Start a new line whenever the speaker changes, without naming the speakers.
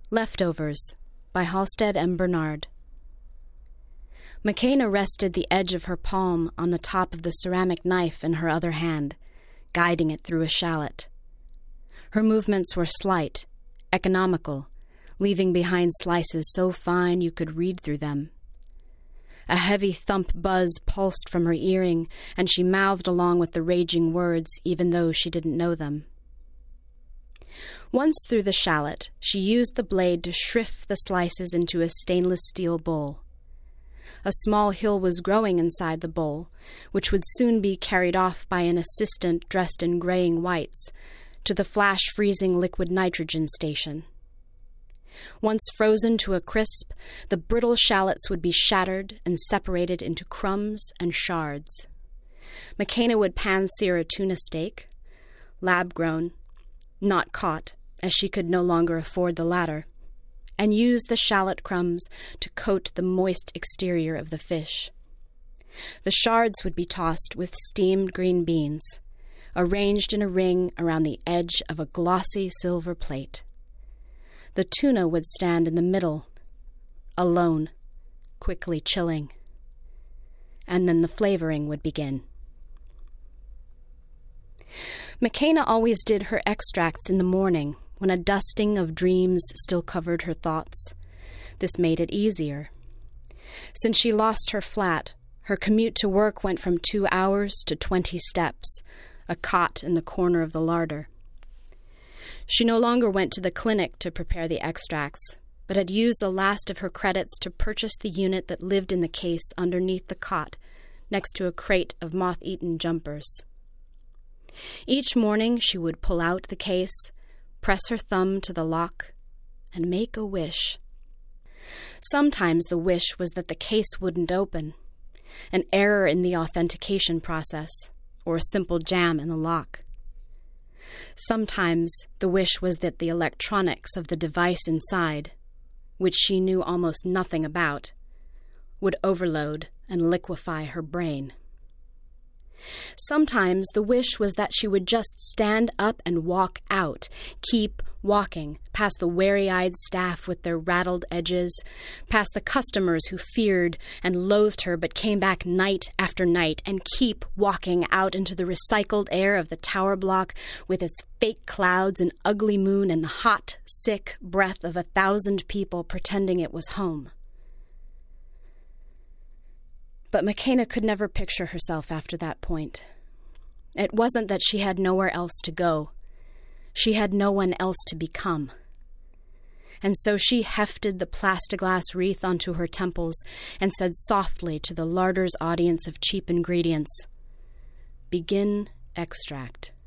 Leftovers by Halstead M. Bernard. McKenna rested the edge of her palm on the top of the ceramic knife in her other hand, guiding it through a shallot. Her movements were slight, economical, leaving behind slices so fine you could read through them. A heavy thump buzz pulsed from her earring, and she mouthed along with the raging words, even though she didn't know them. Once through the shallot, she used the blade to shrift the slices into a stainless steel bowl. A small hill was growing inside the bowl, which would soon be carried off by an assistant dressed in graying whites to the flash-freezing liquid nitrogen station. Once frozen to a crisp, the brittle shallots would be shattered and separated into crumbs and shards. McKenna would pan-sear a tuna steak, lab-grown, not caught, as she could no longer afford the latter, and use the shallot crumbs to coat the moist exterior of the fish. The shards would be tossed with steamed green beans, arranged in a ring around the edge of a glossy silver plate. The tuna would stand in the middle, alone, quickly chilling. And then the flavoring would begin. McKenna always did her extracts in the morning, when a dusting of dreams still covered her thoughts. This made it easier. Since she lost her flat, her commute to work went from 2 hours to 20 steps, a cot in the corner of the larder. She no longer went to the clinic to prepare the extracts, but had used the last of her credits to purchase the unit that lived in the case underneath the cot, next to a crate of moth-eaten jumpers. Each morning she would pull out the case, press her thumb to the lock, and make a wish. Sometimes the wish was that the case wouldn't open, an error in the authentication process, or a simple jam in the lock. Sometimes the wish was that the electronics of the device inside, which she knew almost nothing about, would overload and liquefy her brain. Sometimes the wish was that she would just stand up and walk out, keep walking, past the wary-eyed staff with their rattled edges, past the customers who feared and loathed her but came back night after night, and keep walking out into the recycled air of the tower block with its fake clouds and ugly moon and the hot, sick breath of 1,000 people pretending it was home. But McKenna could never picture herself after that point. It wasn't that she had nowhere else to go. She had no one else to become. And so she hefted the plastiglass wreath onto her temples and said softly to the larder's audience of cheap ingredients, "Begin extract."